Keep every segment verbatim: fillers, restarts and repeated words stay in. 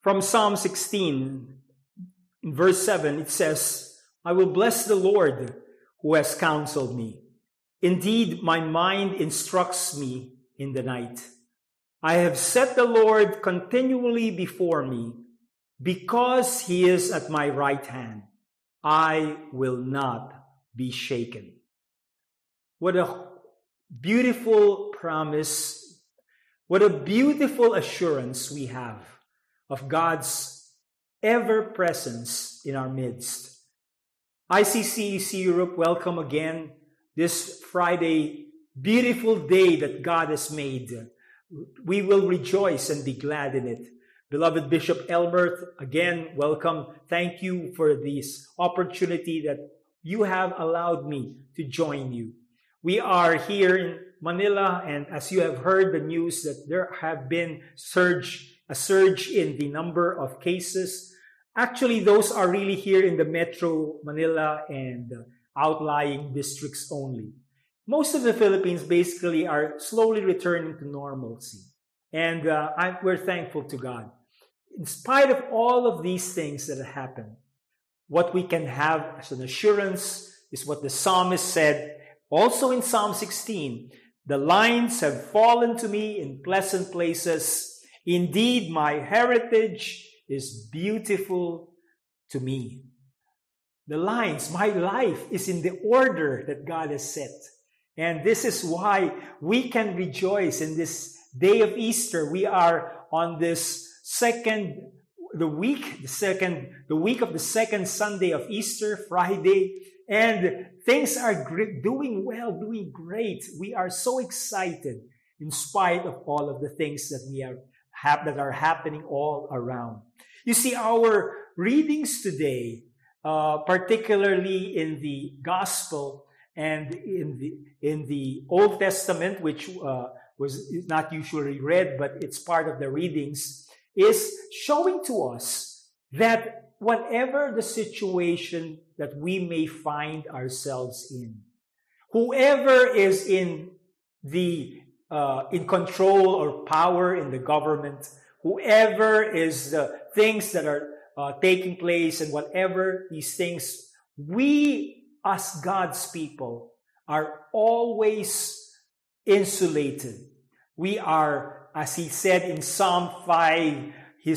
From Psalm sixteen, in verse seven, it says, I will bless the Lord who has counseled me. Indeed, my mind instructs me in the night. I have set the Lord continually before me. Because he is at my right hand, I will not be shaken. What a beautiful promise. What a beautiful assurance we have of God's ever-presence in our midst. I C C E C Europe, welcome again this Friday, beautiful day that God has made. We will rejoice and be glad in it. Beloved Bishop Elbert, again, welcome. Thank you for this opportunity that you have allowed me to join you. We are here in Manila, and as you have heard the news that there have been surge, a surge in the number of cases. Actually, those are really here in the Metro Manila and outlying districts only. Most of the Philippines basically are slowly returning to normalcy. And uh, I, we're thankful to God. In spite of all of these things that have happened, what we can have as an assurance is what the psalmist said, also in Psalm sixteen, the lines have fallen to me in pleasant places. Indeed, my heritage is beautiful to me. The lines, my life is in the order that God has set. And this is why we can rejoice in this day of Easter. We are on this second, the week, the second, the week of the second Sunday of Easter, Friday, and things are gr- doing well, doing great. We are so excited in spite of all of the things that we are have, that are happening all around. You see, our readings today, uh, particularly in the Gospel and in the in the Old Testament, which uh, was not usually read, but it's part of the readings, is showing to us that whatever the situation that we may find ourselves in, whoever is in the uh, in control or power in the government, whoever is the things that are uh, taking place, and whatever these things, we as God's people are always insulated. We are, as he said in Psalm five, he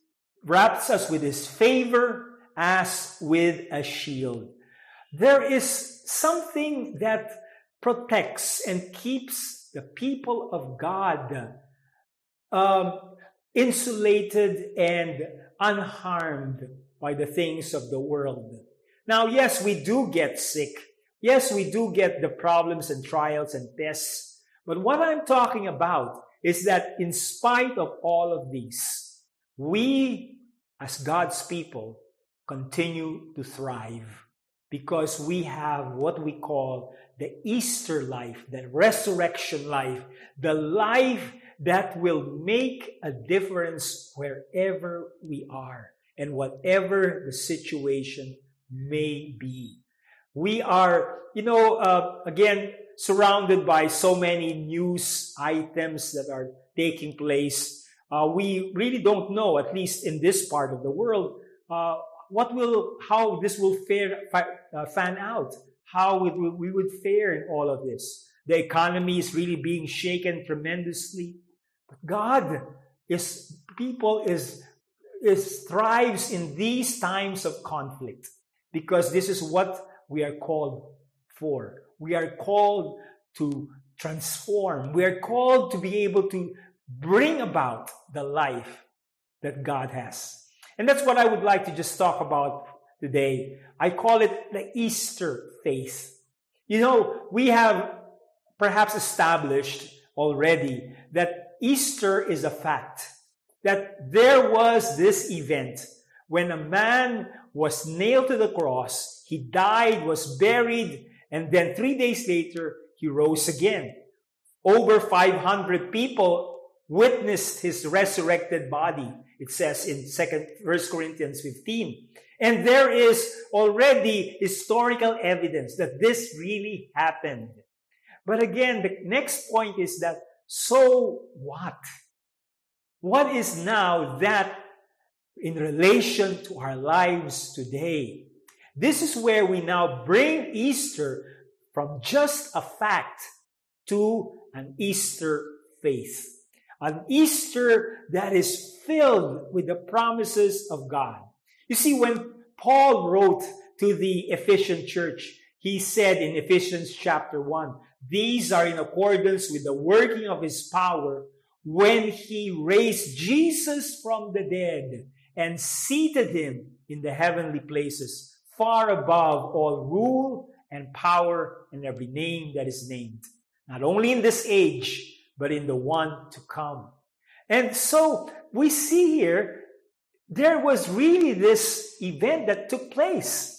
wraps us with his favor as with a shield. There is something that protects and keeps the people of God um, insulated and unharmed by the things of the world. Now, yes, we do get sick. Yes, we do get the problems and trials and tests. But what I'm talking about is that in spite of all of these, we, as God's people, continue to thrive because we have what we call the Easter life, the resurrection life, the life that will make a difference wherever we are and whatever the situation may be. We are, you know, uh, again, surrounded by so many news items that are taking place. Uh, we really don't know, at least in this part of the world, uh, what will, how this will fare, uh, fan out, how it will, we would fare in all of this. The economy is really being shaken tremendously. But God is, people is, is thrives in these times of conflict because this is what we are called for. We are called to transform. We are called to be able to bring about the life that God has. And that's what I would like to just talk about today. I call it the Easter faith. You know, we have perhaps established already that Easter is a fact. That there was this event when a man was nailed to the cross, he died, was buried, and then three days later, he rose again. Over five hundred people witnessed his resurrected body, it says in second, First Corinthians fifteen. And there is already historical evidence that this really happened. But again, the next point is that, so what? What is now that in relation to our lives today. This is where we now bring Easter from just a fact to an Easter faith. An Easter that is filled with the promises of God. You see, when Paul wrote to the Ephesian church, he said in Ephesians chapter one, these are in accordance with the working of his power when he raised Jesus from the dead and seated him in the heavenly places, far above all rule and power and every name that is named, not only in this age, but in the one to come. And so we see here, there was really this event that took place.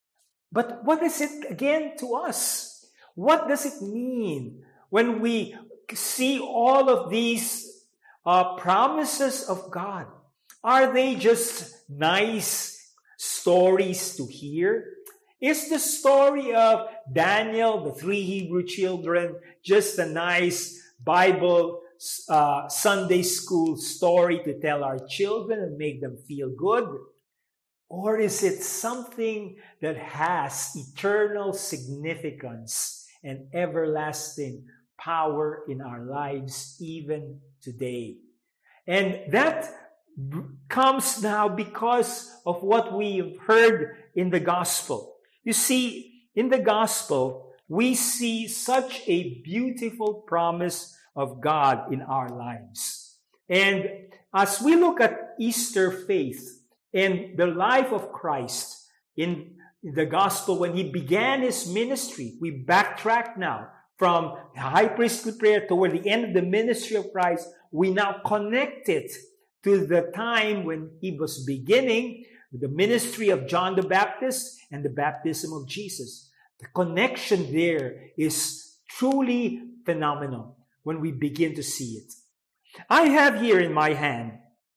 But what is it again to us? What does it mean when we see all of these uh, promises of God? Are they just nice stories to hear? Is the story of Daniel, the three Hebrew children, just a nice Bible uh, Sunday school story to tell our children and make them feel good? Or is it something that has eternal significance and everlasting power in our lives even today? And that comes now because of what we've heard in the gospel. You see, in the gospel, we see such a beautiful promise of God in our lives. And as we look at Easter faith and the life of Christ in the gospel, when he began his ministry, we backtrack now from the high priestly prayer toward the end of the ministry of Christ. We now connect it to the time when he was beginning the ministry of John the Baptist and the baptism of Jesus. The connection there is truly phenomenal when we begin to see it. I have here in my hand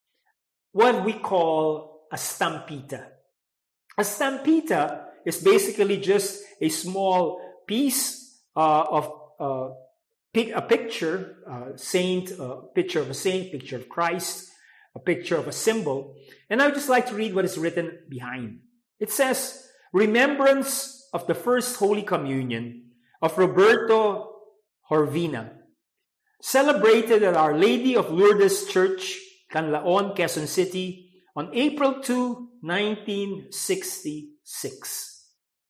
what we call a stampita. A stampita is basically just a small piece uh, of uh, a picture, uh, saint, uh, picture of a saint, picture of Christ, a picture of a symbol. And I would just like to read what is written behind. It says, remembrance of the first Holy Communion of Roberto Horvina, celebrated at Our Lady of Lourdes Church, Canlaon, Quezon City, on April second, nineteen sixty-six.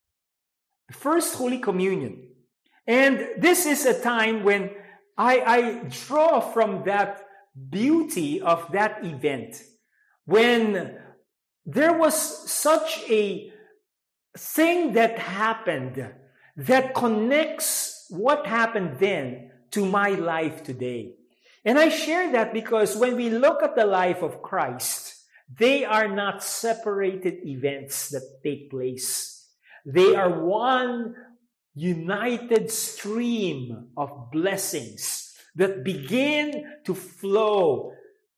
The first Holy Communion. And this is a time when I, I draw from that beauty of that event, when there was such a thing that happened that connects what happened then to my life today. And I share that because when we look at the life of Christ, they are not separated events that take place. They are one united stream of blessings that begin to flow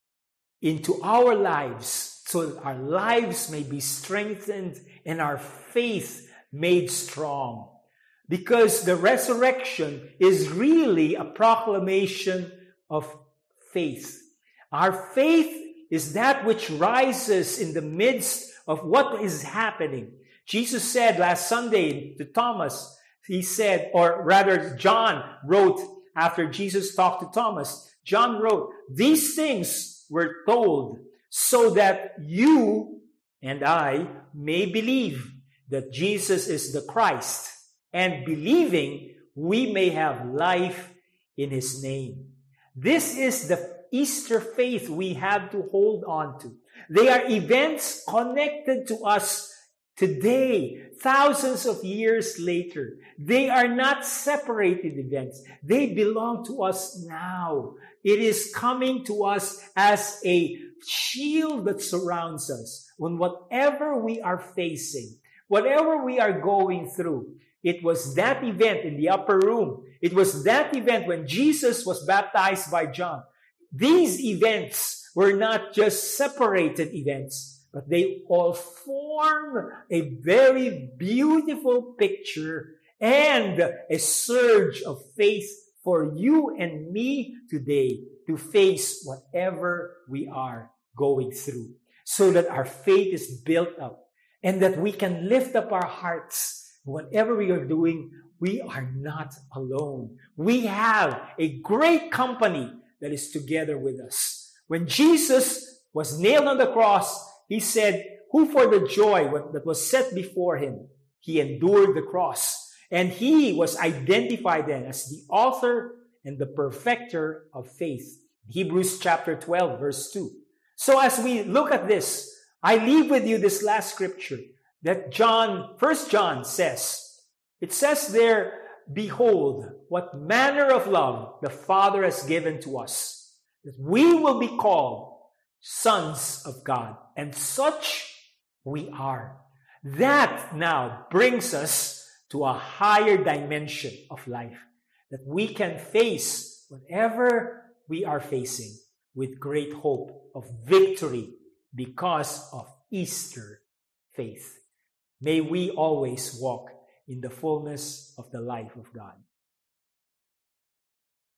into our lives so that our lives may be strengthened and our faith made strong. Because the resurrection is really a proclamation of faith. Our faith is that which rises in the midst of what is happening. Jesus said last Sunday to Thomas, he said, or rather John wrote after Jesus talked to Thomas, John wrote, these things were told so that you and I may believe that Jesus is the Christ, and believing we may have life in his name. This is the Easter faith we have to hold on to. They are events connected to us today, thousands of years later. They are not separated events. They belong to us now. It is coming to us as a shield that surrounds us when whatever we are facing, whatever we are going through. It was that event in the upper room. It was that event when Jesus was baptized by John. These events were not just separated events, but they all form a very beautiful picture and a surge of faith for you and me today to face whatever we are going through. so that our faith is built up and that we can lift up our hearts. Whatever we are doing, we are not alone. We have a great company that is together with us. When Jesus was nailed on the cross, he said, who for the joy that was set before him, he endured the cross. And he was identified then as the author and the perfecter of faith. Hebrews chapter twelve, verse two. So as we look at this, I leave with you this last scripture that John, First John says. It says there, behold, what manner of love the Father has given to us, that we will be called sons of God. And such we are. That now brings us to a higher dimension of life, that we can face whatever we are facing with great hope of victory because of Easter faith. May we always walk in the fullness of the life of God.